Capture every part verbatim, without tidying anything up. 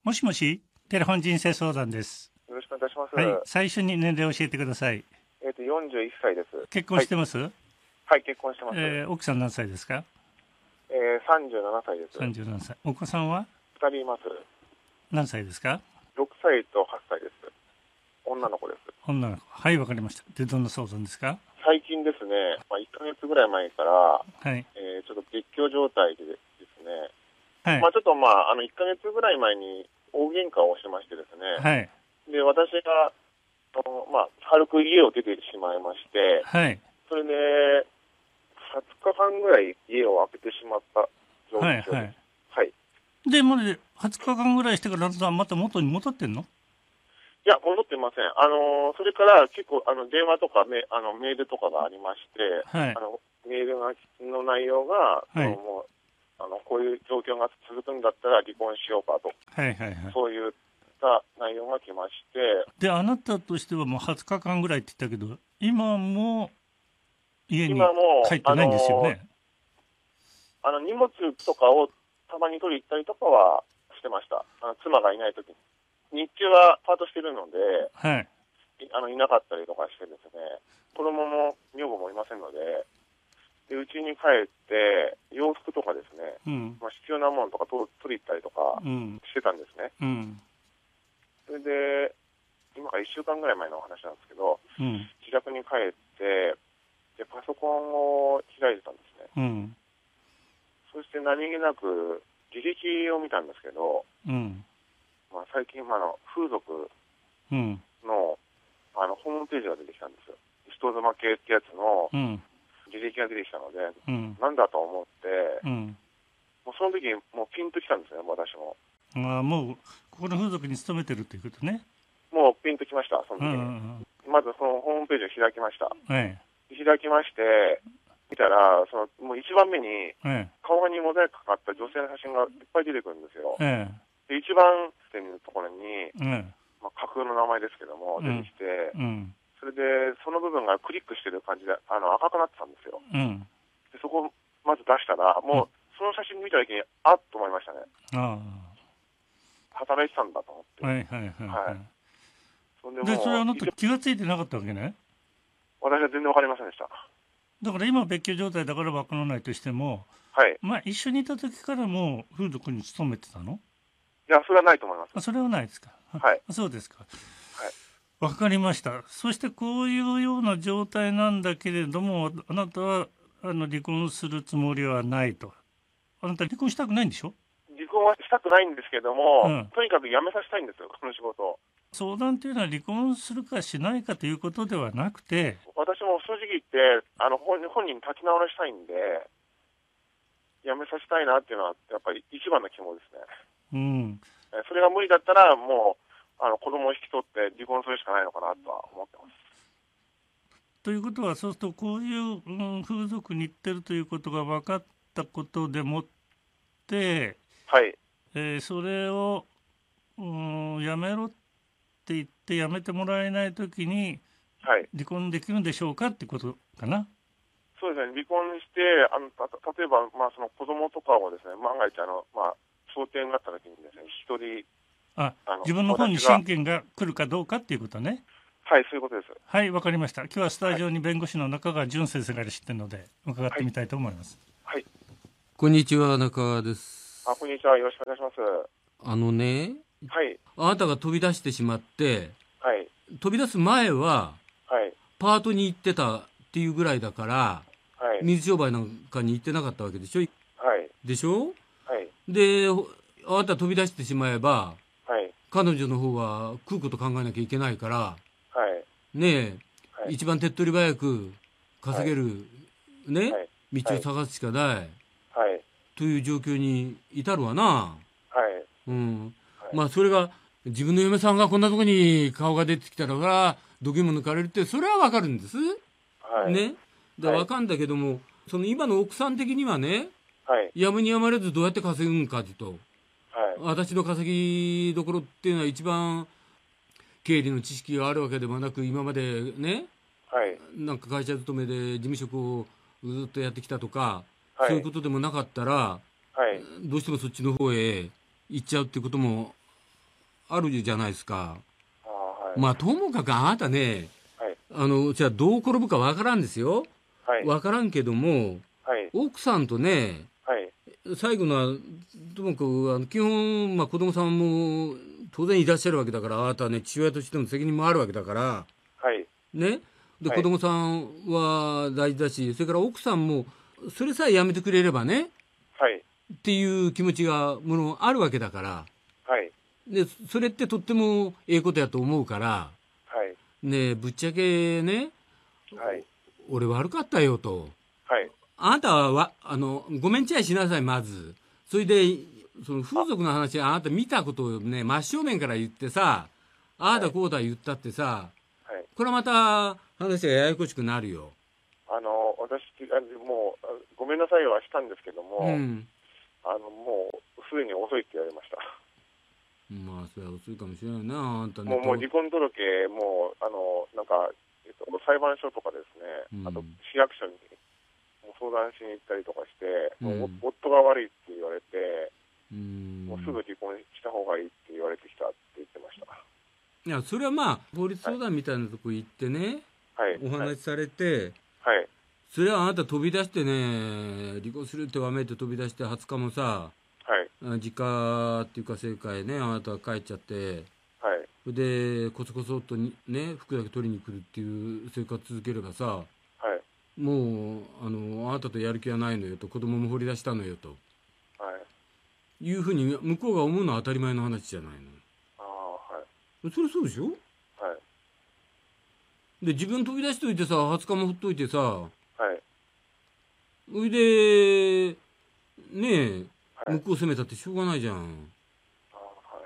もしもし、テレフォン人生相談です。 よろしくお願いします。 はい、最初に年齢を教えてください。 えっ、とよんじゅういっさいです。 結婚してます？ はい、はい、結婚してます。 えー、奥さん何歳ですか？ えー、さんじゅうななさいです。 さんじゅうななさい。お子さんはふたりいます。 何歳ですか？ ろくさいとはっさいです。女の子です。 女の子。はい、わかりました。で、どんな相談ですか？ 最近ですね、まあ、いっかげつぐらい前から、 はい、 えー、ちょっと別居状態でですね、 はい、 まあ、ちょっとまああのいっかげつぐらい前に大喧嘩をしましてですね、 はい、 で私があの、まあ、軽く家を出てしまいまして、 はい、 それではつかかんぐらい家を空けてしまった状況です。 はい、はい。 はい。 で、もうね、はつかかんぐらいしてからまた元に戻ってんの？ いや、戻ってません。あの、それから結構、あの、電話とかメ、あの、メールとかがありまして、 はい、 あの、メールがの内容が、 はい、 そのもう、あの、こういう状況が続くんだったら離婚しようかと、 はい、はい、はい。 そういった内容が来まして、 で、あなたとしてはもうはつかかんぐらいって言ったけど、今も家に今も、 帰ってないんですよね。 あの、あの荷物とかをたまに取り行ったりとかはしてました。あの妻がいないときに。日中はパートしてるので、 はい。 あのいなかったりとかしてですね、子供も女房もいませんので、でうちに帰って洋服とかですね、 うん、 まあ、必要なものとかと取り行ったりとかうん、 してたんですね。 うん、 それで今からいっしゅうかんぐらい前のお話なんですけど、 うん、 自宅に帰ってでパソコンを開いてたんですね。 うん、 そして何気なく履歴を見たんですけど、 うん、 まあ、最近あの風俗うん、 のあのホームページが出てきたんですよ。人妻系ってやつのうん、 履歴が出てきたので、 うん、 なんだと思って、 うん。 もうその時もうピンときたんですね、私も。 ああ、もう、ここの風俗に勤めてるということね。 もうピンときました、そのうん、う時に。 ん、 まずそのホームページを開きました。 うん。え開きまして、見たら、そのもう一番目にえ、え顔にモザイクかかった女性の写真がいっぱい出てくるんですよ。 え、えで、一番手のところに、 え、えまあ、架空の名前ですけども、 え、 出てきて、 うん、 それでその部分がクリックしてる感じであの赤くなってたんですよ。 うん。 でそこをまず出したら、もうその写真見た時に、あっと思いましたね。 あ働いてたんだと思って。 あ、はい、はい、はい。 はい。それでで、それはあもう、 なた気がついてなかったわけね。 私は全然わかりませんでした。 だから今別居状態だからわからないとしても、 はい。 まあ一緒にいた時からもう風俗に勤めてたの？ いや、それはないと思います。 あ、それはないですか。 はい。 あ、そうですか。 はい。 わかりました。そしてこういうような状態なんだけれども、あなたはあの離婚するつもりはないと。あなた離婚したくないんでしょ？ 離婚はしたくないんですけども、 うん。 とにかく辞めさせたいんですよ、この仕事を。 相談というのは離婚するかしないかということではなくて、 私も正直言って、あの本本人に立ち直らしたいんで、辞めさせたいなっていうのは、やっぱり一番の肝ですね。 うん。 えそれが無理だったら、もう、あの子供を引き取って離婚するしかないのかなとは思ってます。 ということは、そうするとこういう、うん、風俗に行ってるということが分かったことでもって、 はい。 えーそれを、うん、やめろって言ってやめてもらえないときにはい。 離婚できるんでしょうかってことかな。 そうですね、離婚して、あのた例えば、まあ、その子供とかをですね、万が一、あの、まあ、想定になったときにですね、一人、 あ、 あの、 自分の方に私が、 親権が来るかどうかっていうことね。 はい、そういうことです。 はい、わかりました。今日はスタはい。 ジオに弁護士の中川淳先生がいらっしゃってるので伺っはい。 てみたいと思います。 はい。 こんにちは、中川です。 あ、こんにちは。よろしくお願いします。 あのね、 はい。 あなたが飛び出してしまって、 はい。 飛び出す前ははい。 パートに行ってたっていうぐらいだから、 はい。 水商売なんかに行ってなかったわけでしょ。 はい。 でしょ。 はい。 で、あなた飛び出してしまえば、 はい。 彼女の方は食うこと考えなきゃいけないから、 はい。 ねえ、 はい。 一番手っ取り早く稼げる、ね、 はい。 道を探すしかない、 はい。 という状況に至るわな。 はい。 うん。 はい。 まあそれが自分の嫁さんがこんなとこに顔が出てきたらが度肝抜かれるってそれはわかるんです。 はい。 ね。でわかんだけども、その今の奥さん的にはね、 はい。 やむにやまれずどうやって稼ぐんかと。 はい。 私の稼ぎどころっていうのは一番経理の知識があるわけでもなく、今までね、 はい。 なんか会社勤めで事務職をずっとやってきたとか、 はい。 そういうことでもなかったら、 はい。 どうしてもそっちの方へ行っちゃうっていうこともあるじゃないですか。 あはい、 まあともかくあなたね、 はい、 あのじゃあどう転ぶかわからんですよ。 はい、 わからんけども、 はい、 奥さんとね、 はい、 最後のはともかくあの基本、まあ、子供さんも当然いらっしゃるわけだから、あなたはね父親としての責任もあるわけだからはい、 ね。で、 はい子供さんは大事だし、それから奥さんもそれさえやめてくれればねはい、 っていう気持ちがものあるわけだから、 はい、 でそれってとってもええことやと思うからはい、 ね。ぶっちゃけね、 はい、 俺悪かったよと。 はい、 あなたはわあのごめんちゃいしなさい、まず。それでその風俗の話、あなた見たことをね真正面から言ってさ、ああだこうだ言ったってさ、 はい。 これはまた話がややこしくなるよ。 あの、私、あのもう、あごめんなさいはしたんですけども、 うん。 あの、もう、すでに遅いって言われました。 まあそれは遅いかもしれないな、あんたね。 もう、もう離婚届、もう、あの、なんか、えっと、裁判所とかですね、 うんあと市役所にもう相談しに行ったりとかして、もううんお夫が悪いって言われて、 うん。 もうすぐ離婚した方がいいって言われてきたって言ってました。 いや、それはまあ法律相談みたいなとこ行ってね、 はい。 お話しされて、 はい。 それはあなた飛び出してね、離婚するってわめいて飛び出してはつかもさ、 はい。 実家っていうか正解ね、あなたが帰っちゃって、 はい。 それでコソコソっとにね服だけ取りに来るっていう生活続ければさ、 はい。 もうあのあなたとやる気はないのよと、子供も掘り出したのよとはい。 いうふうに向こうが思うのは当たり前の話じゃないああ、はい。 の。それそうでしょ。 はい。 で自分飛び出しといてさ、はつかもほっといてさ、 はい。 それでねえ、 はい。 向こう責めたってしょうがないじゃん。 ああ、はい。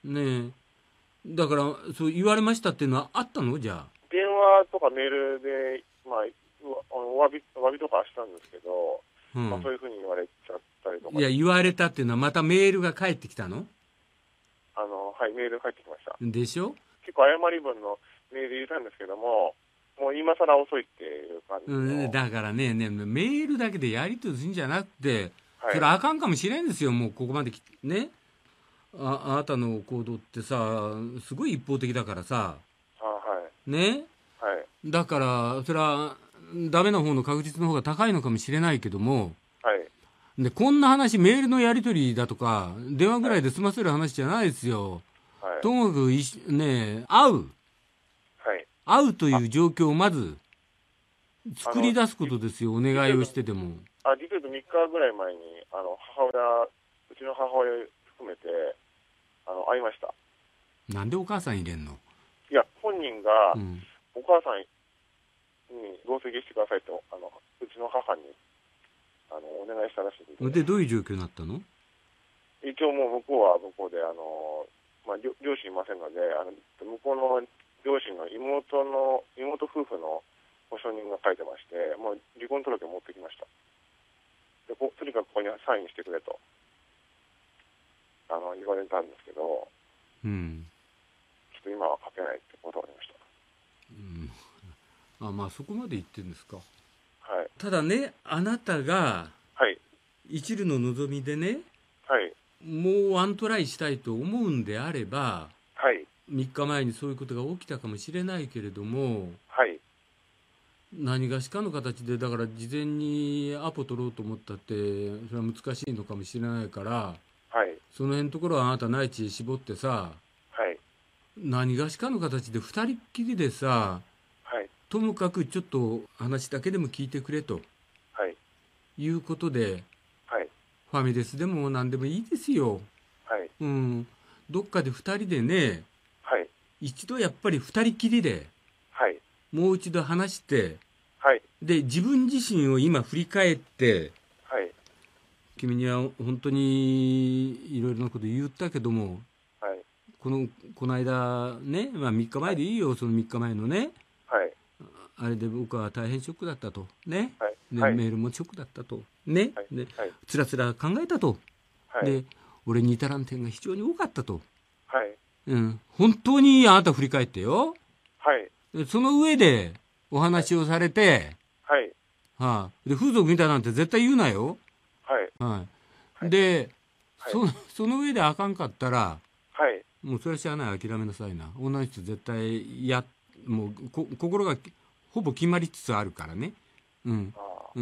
ねえ、だからそう言われましたっていうのはあったの？じゃあ電話とかメールで、まあ、うわあのお詫び、お詫びとかはしたんですけど、 うまあ、そうん。 いうふうに言われちゃったりとか、 いや、言われたっていうのはまたメールが返ってきたのあの、はい、メール返ってきました。 でしょ。 結構謝り文のメール入れたんですけども、もう今更遅いっていう感じうの。 ん、だからね、ね、メールだけでやり取りするんじゃなくて、 はい。 それあかんかもしれんですよ。もうここまできね、あ、あなたの行動ってさ、すごい一方的だからさ、 あはい。 ね。 はい。 だからそれはダメな方の確率の方が高いのかもしれないけども、 はい。 でこんな話、メールのやり取りだとか電話ぐらいで済ませる話じゃないですよ。 はい。 ともかくいしね、会うはい。 会うという状況をまず作り出すことですよ。お願いをしてても。 あ、実はみっかぐらい前に、あの、母親、うちの母親含めて、あの、会いました。 なんでお母さん入れんの？ いや、本人が、 うん、 お母さんに同席してくださいと、あの、うちの母に、あの、お願いしたらしいんで、 でどういう状況になったの？ 一応もう向こうは向こうで、あの、まあ、両両親いませんので、あの、向こうの両親の妹の、妹夫婦の保証人が書いてまして、もう離婚届を持ってきました。で、ことにかくここにサインしてくれと、あの、言われたんですけど、 うん、 ちょっと今は書けないって断りましうん、あ、まあそこまで言ってるんですか。 た。はい。 ただね、あなたがはい。 一縷の望みでね、 はい。 もうワントライしたいと思うんであれば、 はい。 みっかまえにそういうことが起きたかもしれないけれども、 はい。 何がしかの形で、だから事前にアポ取ろうと思ったってそれは難しいのかもしれないから、 はい。 その辺のところはあなた内地へ絞ってさ、 はい。 何がしかの形でふたりっきりでさ、 はい。 ともかくちょっと話だけでも聞いてくれとはい。 いうことで、 はい。 ファミレスでも何でもいいですよ。 はい。 うん、どっかでふたりでね、 はい。 一度やっぱりふたりきりではい。 もう一度話して、 はい。 で自分自身を今振り返って、 はい。 君には本当にいろいろなこと言ったけども、 はい。 このこの間ね、まあ、みっかまえでいいよ、そのみっかまえのね、 はい。 あれで僕は大変ショックだったとね、 はい。 ではい。 メールもショックだったとね、 はい。 ではい。 つらつら考えたと、 はい。 で俺に至らん点が非常に多かったと、 はい。 うん、本当にあなた振り返ってよ、 はい。 でその上でお話をされて、 はい。 はあ、で風俗見たなんて絶対言うなよ、 はい。 はい、 はいで、 はいそその上であかんかったら、 はい。 もうそれはしゃあない、諦めなさいな。女の人絶対やもうこ心がほぼ決まりつつあるからね。うんうん、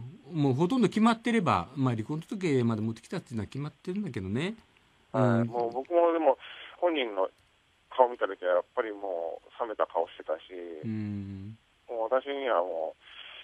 もうほとんど決まってれば、まあ、離婚届まで持ってきたっていうのは決まってるんだけどね、 うん、もう僕もでも本人の顔見た時はやっぱりもう冷めた顔してたし、うん、もう私にはも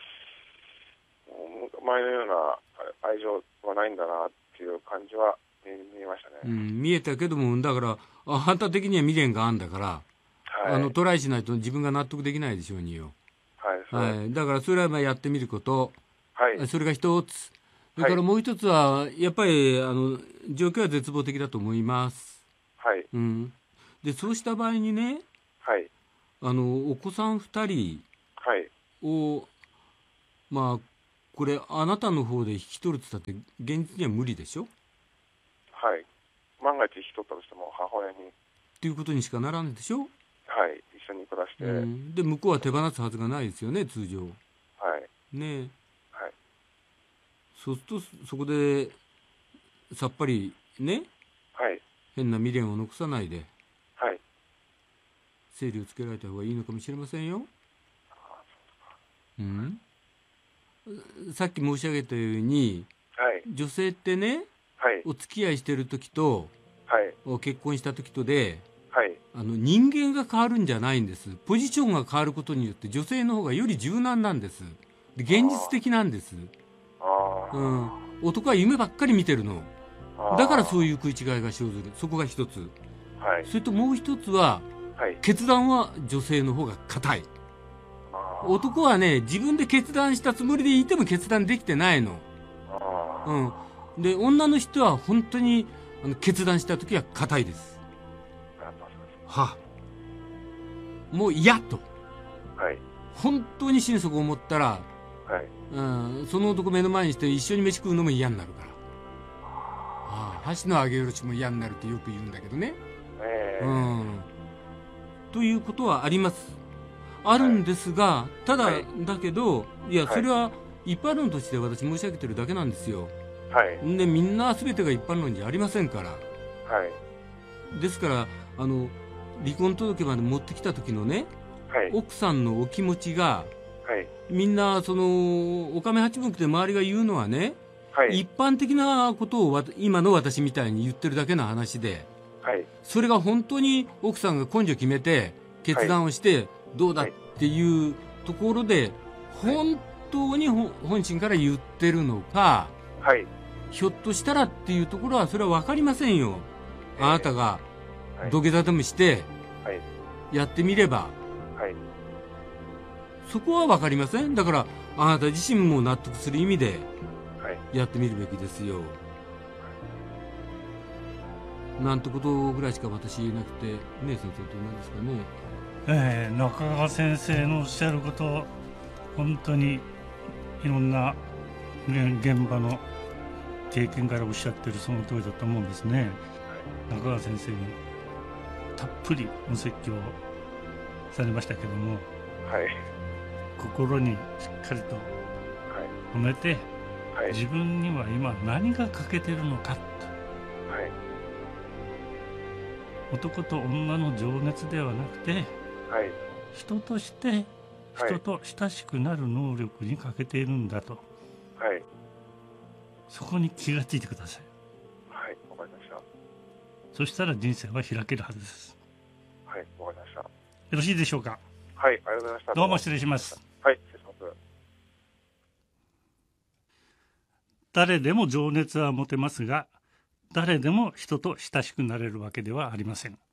う前のような愛情はないんだなっていう感じは見えましたね、 うん、見えたけども、だからあ反対的には未練があるんだから、はい、あのトライしないと自分が納得できないでしょうによ。はい、はい、だからそれはまあやってみること、はい、それが一つ。それからもう一つはやっぱりあの状況は絶望的だと思います。 はい、 うん、でそうした場合にね、 はい、 あのお子さんふたりを、はい、まあこれあなたの方で引き取るって言ったって現実には無理でしょ。 はい、万が一引き取ったとしても母親にっていうことにしかならんでしょ。 はい、一緒に暮らして、うん、 で向こうは手放すはずがないですよね、通常。 はいね、 はい、 そうするとそこでさっぱりね、 はい、 変な未練を残さないで、 はい、 整理をつけられた方がいいのかもしれませんよ。 ああ、 うん、さっき申し上げたように、 はい、 女性ってね、 はい、 お付き合いしてる時と、 はい、 結婚した時とで、 はい、 あの人間が変わるんじゃないんです。ポジションが変わることによって女性の方がより柔軟なんです。で現実的なんです。 あ、 うん、男は夢ばっかり見てるの。だからそういう食い違いが生ずる。そこが一つ、 はい、 それともう一つは、はい、決断は女性の方が固い。男はね、自分で決断したつもりでいても決断できてないの。うん、で女の人は本当にあの決断した時は固いです。はあ、もう嫌と、 はい、 本当に心底思ったら、 はい、 うん、その男目の前にして一緒に飯食うのも嫌になるから、ああ、箸の上げ下ろしも嫌になるってよく言うんだけどね、 えーうん、ということはあります。あるんですが、はい、ただ、はい、だけどいやそれは一般論として私申し上げてるだけなんですよ。 はい、 でみんな全てが一般論じゃありませんから、 はい、 ですからあの離婚届まで持ってきた時のね、はい、奥さんのお気持ちが、はい、みんなそのおかめ八目で周りが言うのはね、はい、一般的なことを今の私みたいに言ってるだけの話で、はい、それが本当に奥さんが根性決めて決断をしてどうだっていうところで、はい、本当に本心から言ってるのか、はい、ひょっとしたらっていうところはそれは分かりませんよ。あなたが土下座でもしてやってみれば、はい、そこは分かりません。だからあなた自身も納得する意味でやってみるべきですよ、はい、なんてことぐらいしか私言えなくてね。先生どうなんですかね。 えー、中川先生のおっしゃること本当にいろんな現場の経験からおっしゃってるその通りだと思うんですね。中川先生にたっぷりお説教されましたけども、はい、心にしっかりと止めて、はい、自分には今何が欠けてるのかと、はい、男と女の情熱ではなくて、はい、人として人と親しくなる能力に欠けているんだと、はい、そこに気がついてください。 はい、わかりました。 そしたら人生は開けるはずです。 はい、わかりました。よろしいでしょうか。 はい、ありがとうございました。 どうも失礼します。 はい、失礼します。 誰でも情熱は持てますが、誰でも人と親しくなれるわけではありません。